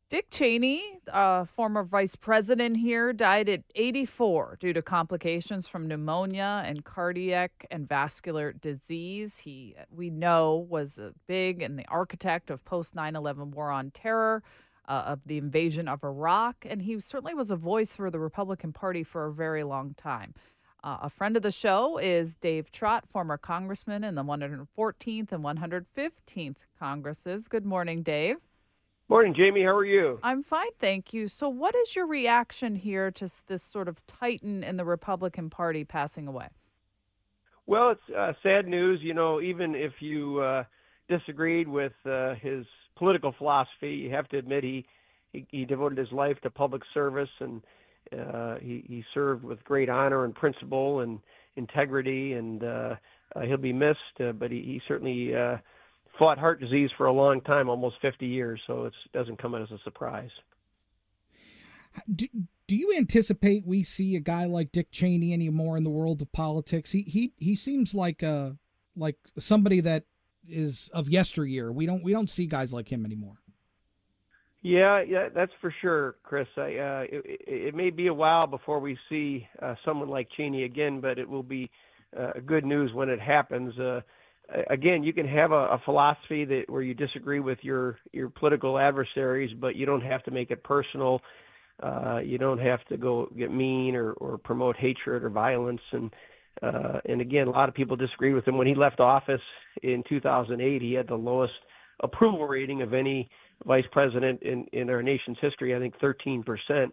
Dick Cheney, former vice president here, died at 84 due to complications from pneumonia and cardiac and vascular disease. He, we know, was big and the architect of post 9/11 war on terror, of the invasion of Iraq, and he certainly was a voice for the Republican Party for a very long time. A friend of the show is Dave Trott, former congressman in the 114th and 115th Congresses. Good morning, Dave. Morning, Jamie. How are you? I'm fine, thank you. So, what is your reaction here to this sort of titan in the Republican Party passing away? Well, it's sad news. You know, even if you disagreed with his political philosophy, you have to admit he devoted his life to public service, and he served with great honor and principle and integrity, and he'll be missed. But he certainly fought heart disease for a long time, almost 50 years, so it doesn't come as a surprise. Do you anticipate we see a guy like Dick Cheney anymore in the world of politics? He seems like somebody that is of yesteryear. We don't see guys like him anymore. Yeah, that's for sure, Chris. It may be a while before we see someone like Cheney again, but it will be good news when it happens. Again, you can have a philosophy where you disagree with your political adversaries, but you don't have to make it personal. You don't have to go get mean or promote hatred or violence. And again, a lot of people disagreed with him when he left office in 2008. He had the lowest approval rating of any vice president in our nation's history. I think 13%.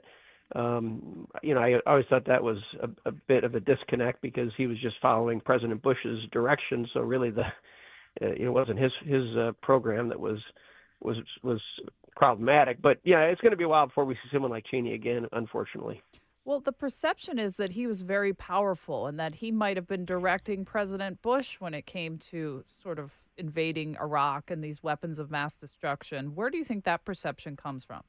I always thought that was a bit of a disconnect because he was just following President Bush's direction. So really, it wasn't his program that was problematic. But yeah, it's going to be a while before we see someone like Cheney again, unfortunately. Well, the perception is that he was very powerful and that he might have been directing President Bush when it came to sort of invading Iraq and these weapons of mass destruction. Where do you think that perception comes from?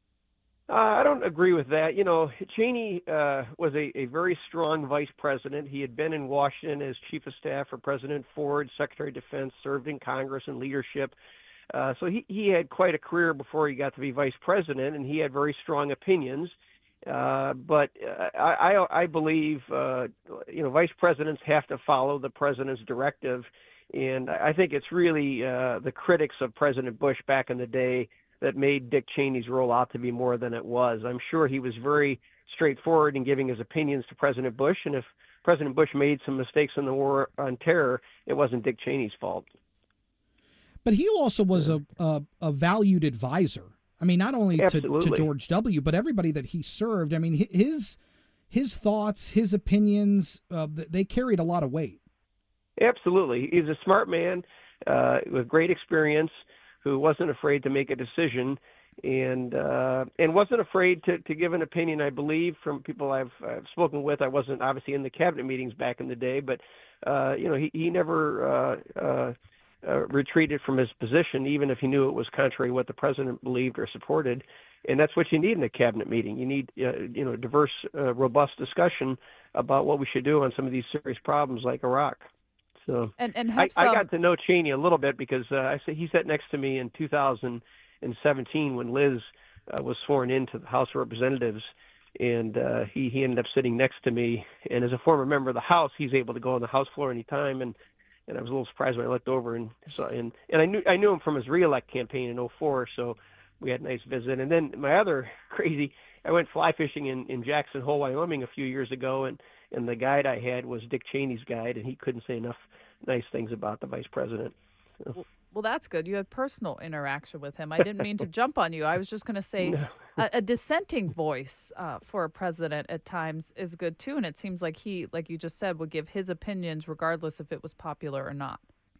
I don't agree with that. You know, Cheney was a very strong vice president. He had been in Washington as chief of staff for President Ford, Secretary of Defense, served in Congress and leadership. So he had quite a career before he got to be vice president, and he had very strong opinions. But I believe, vice presidents have to follow the president's directive. And I think it's really the critics of President Bush back in the day that made Dick Cheney's role out to be more than it was. I'm sure he was very straightforward in giving his opinions to President Bush. And if President Bush made some mistakes in the war on terror, it wasn't Dick Cheney's fault. But he also was a valued advisor. I mean, not only to George W., but everybody that he served. I mean, his thoughts, his opinions, they carried a lot of weight. Absolutely. He's a smart man with great experience who wasn't afraid to make a decision and wasn't afraid to give an opinion. I believe from people I've spoken with. I wasn't obviously in the cabinet meetings back in the day, but he never retreated from his position, even if he knew it was contrary to what the president believed or supported. And that's what you need in a cabinet meeting. You need, diverse, robust discussion about what we should do on some of these serious problems like Iraq. So and I got to know Cheney a little bit because he sat next to me in 2017 when Liz was sworn into the House of Representatives, and he ended up sitting next to me. And as a former member of the House, he's able to go on the House floor anytime. And I was a little surprised when I looked over and saw, and I knew him from his reelect campaign in '04, so we had a nice visit. And then my other crazy, I went fly fishing in Jackson Hole, Wyoming a few years ago, and the guide I had was Dick Cheney's guide, and he couldn't say enough nice things about the vice president. So. Well, that's good. You had personal interaction with him. I didn't mean to jump on you. I was just going to say No. a dissenting voice for a president at times is good, too. And it seems like he, like you just said, would give his opinions regardless if it was popular or not.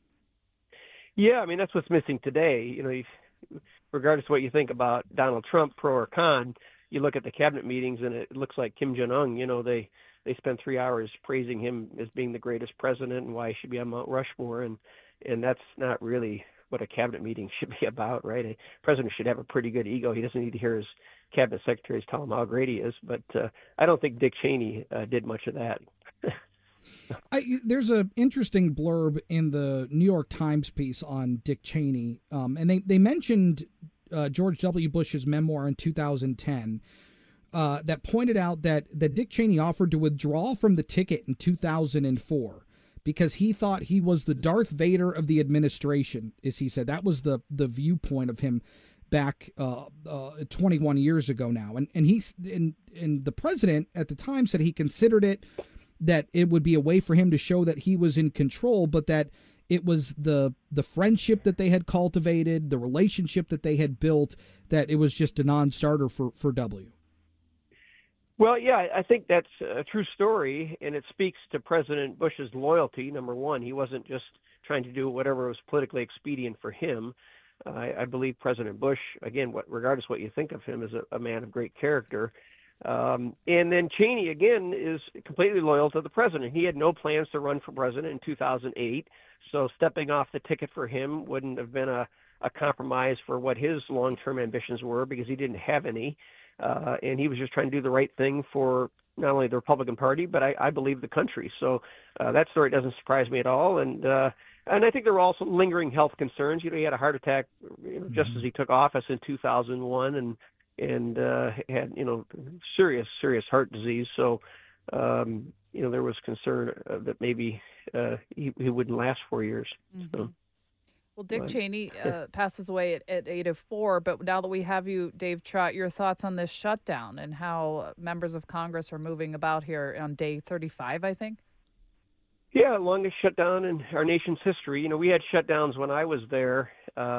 Yeah, I mean, that's what's missing today. Regardless of what you think about Donald Trump, pro or con, you look at the cabinet meetings and it looks like Kim Jong-un, they spent 3 hours praising him as being the greatest president and why he should be on Mount Rushmore. And that's not really what a cabinet meeting should be about, right? A president should have a pretty good ego. He doesn't need to hear his cabinet secretaries tell him how great he is. But I don't think Dick Cheney did much of that. There's an interesting blurb in the New York Times piece on Dick Cheney, and they mentioned George W. Bush's memoir in 2010 that pointed out that Dick Cheney offered to withdraw from the ticket in 2004 because he thought he was the Darth Vader of the administration, as he said. That was the viewpoint of him back 21 years ago now. And the president at the time said he considered it, that it would be a way for him to show that he was in control, but that it was the friendship that they had cultivated, the relationship that they had built, that it was just a non-starter for W. Well, yeah, I think that's a true story, and it speaks to President Bush's loyalty. Number one, he wasn't just trying to do whatever was politically expedient for him. I believe President Bush, again, regardless what you think of him, is a man of great character. And then Cheney, again, is completely loyal to the president. He had no plans to run for president in 2008, so stepping off the ticket for him wouldn't have been a compromise for what his long-term ambitions were, because he didn't have any. And he was just trying to do the right thing for not only the Republican Party, but I believe the country. So that story doesn't surprise me at all. And I think there were also lingering health concerns. He had a heart attack just as he took office in 2001, and had serious heart disease. So there was concern that maybe he wouldn't last 4 years. Mm-hmm. So. Well, Dick Cheney passes away at 84, but now that we have you, Dave Trott, your thoughts on this shutdown and how members of Congress are moving about here on day 35, I think? Yeah, longest shutdown in our nation's history. We had shutdowns when I was there.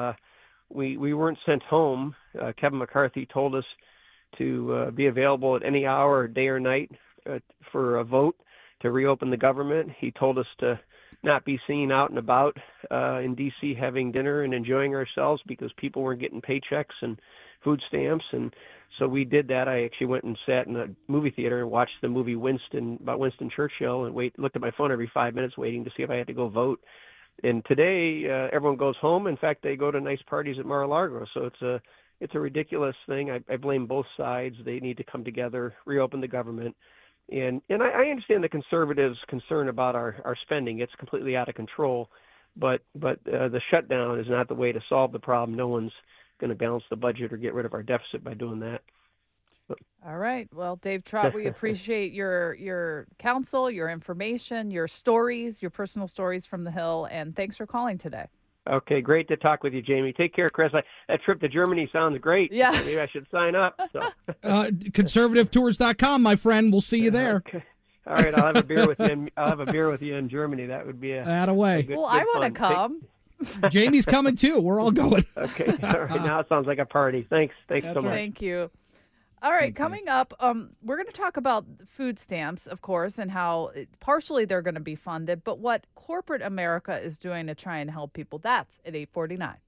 We weren't sent home. Kevin McCarthy told us to be available at any hour, day or night, for a vote to reopen the government. He told us to not be seen out and about in D.C. having dinner and enjoying ourselves because people weren't getting paychecks and food stamps. And so we did that. I actually went and sat in a movie theater and watched the movie Winston, about Winston Churchill, and looked at my phone every 5 minutes waiting to see if I had to go vote. And today, everyone goes home. In fact, they go to nice parties at Mar-a-Lago. So it's a ridiculous thing. I blame both sides. They need to come together, reopen the government. And I understand the conservatives' concern about our spending. It's completely out of control. But the shutdown is not the way to solve the problem. No one's going to balance the budget or get rid of our deficit by doing that. All right. Well, Dave Trott, we appreciate your counsel, your information, your stories, your personal stories from the Hill, and thanks for calling today. Okay, great to talk with you, Jamie. Take care, Chris. That trip to Germany sounds great. Yeah. Maybe I should sign up. So. Conservativetours.com, my friend. We'll see you there. Okay. All right, I'll have a beer with you in Germany. That would be That-a-way. Well, I want to come. Jamie's coming too. We're all going. Okay. All right. Now it sounds like a party. Thanks so much. Thank you. All right, coming up, we're going to talk about food stamps, of course, and how partially they're going to be funded, but what corporate America is doing to try and help people. That's at 8:49.